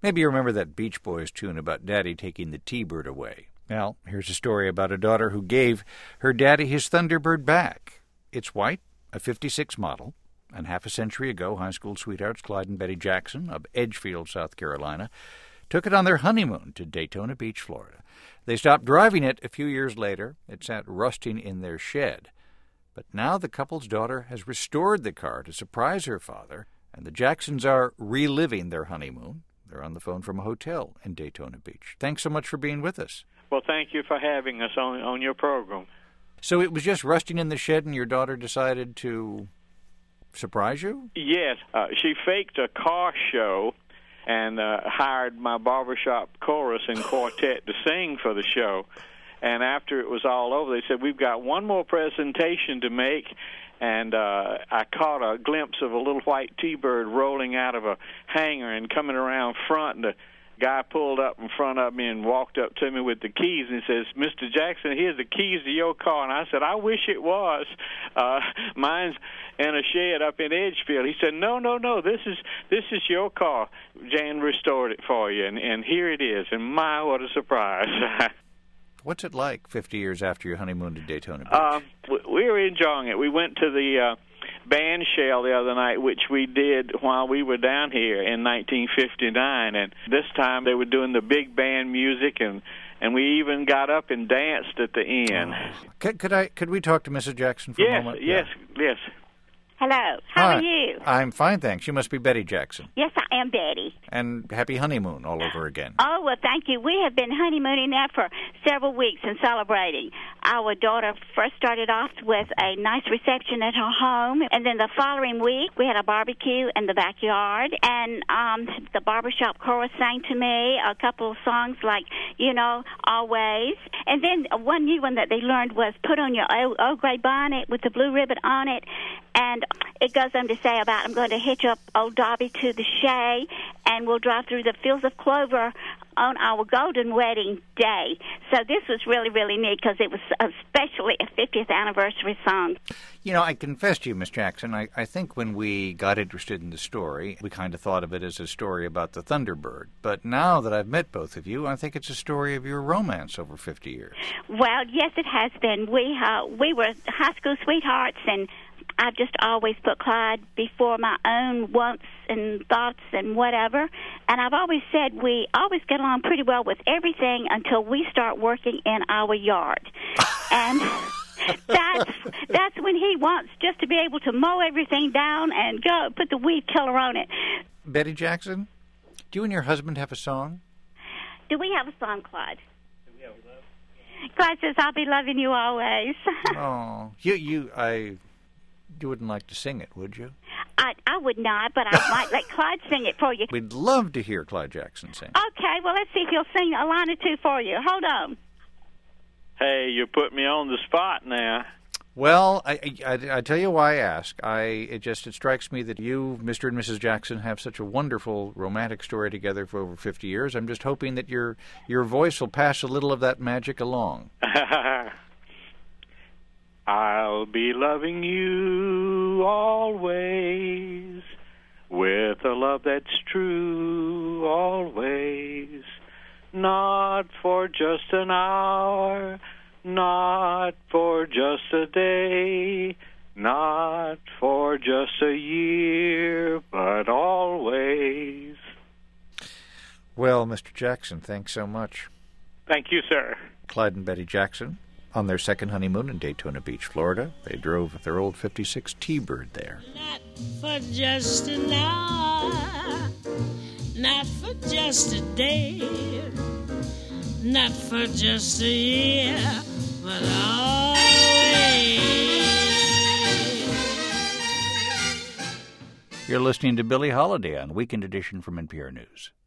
Maybe you remember that Beach Boys tune about Daddy taking the T-Bird away. Well, here's a story about a daughter who gave her daddy his Thunderbird back. It's white, a 56 model, and half a century ago, high school sweethearts Clyde and Betty Jackson of Edgefield, South Carolina, took it on their honeymoon to Daytona Beach, Florida. They stopped driving it a few years later. It sat rusting in their shed. But now the couple's daughter has restored the car to surprise her father, and the Jacksons are reliving their honeymoon. They're on the phone from a hotel in Daytona Beach. Thanks so much for being with us. Well, thank you for having us on your program. So it was just rusting in the shed, and your daughter decided to surprise you? Yes. She faked a car show and hired my barbershop chorus and quartet to sing for the show. And after it was all over, they said, we've got one more presentation to make. And I caught a glimpse of a little white T-Bird rolling out of a hangar and coming around front, and the guy pulled up in front of me and walked up to me with the keys and says, Mr. Jackson, here's the keys to your car. And I said, I wish it was. Mine's in a shed up in Edgefield. He said, no, this is your car. Jan restored it for you, and here it is. And my, what a surprise. What's it like 50 years after your honeymoon to Daytona Beach? We were enjoying it. We went to the band shell the other night, which we did while we were down here in 1959. And this time they were doing the big band music, and we even got up and danced at the end. Could we talk to Mrs. Jackson for a moment? Yes. Hello. How Hi. are you? I'm fine, thanks. You must be Betty Jackson. Yes, I am Betty. And happy honeymoon all over again. Oh, well, thank you. We have been honeymooning now for several weeks and celebrating. Our daughter first started off with a nice reception at her home, and then the following week we had a barbecue in the backyard, and the barbershop chorus sang to me a couple of songs like, Always. And then one new one that they learned was Put on Your Old Gray Bonnet with the blue ribbon on it. And it goes on to say about, I'm going to hitch up old Dobby to the shay, and we'll drive through the fields of clover on our golden wedding day. So this was really, really neat because it was especially a 50th anniversary song. I confess to you, Miss Jackson, I think when we got interested in the story, we kind of thought of it as a story about the Thunderbird. But now that I've met both of you, I think it's a story of your romance over 50 years. Well, yes, it has been. We were high school sweethearts, and I've just always put Clyde before my own wants and thoughts and whatever. And I've always said we always get along pretty well with everything until we start working in our yard. And that's when he wants just to be able to mow everything down and go put the weed killer on it. Betty Jackson, do you and your husband have a song? Do we have a song, Clyde? Clyde says, I'll be loving you always. Oh, you wouldn't like to sing it, would you? I would not, but I might let Clyde sing it for you. We'd love to hear Clyde Jackson sing. Okay, well, let's see if he'll sing a line or two for you. Hold on. Hey, you put me on the spot now. Well, I tell you why I ask. It strikes me that you, Mr. and Mrs. Jackson, have such a wonderful romantic story together for over 50 years. I'm just hoping that your voice will pass a little of that magic along. I'll be loving you always, with a love that's true always, not for just an hour, not for just a day, not for just a year, but always. Well, Mr. Jackson, thanks so much. Thank you, sir. Clyde and Betty Jackson, on their second honeymoon in Daytona Beach, Florida. They drove their old 56 T-Bird there. Not for just an hour, not for just a day, not for just a year, but always. You're listening to Billie Holiday on Weekend Edition from NPR News.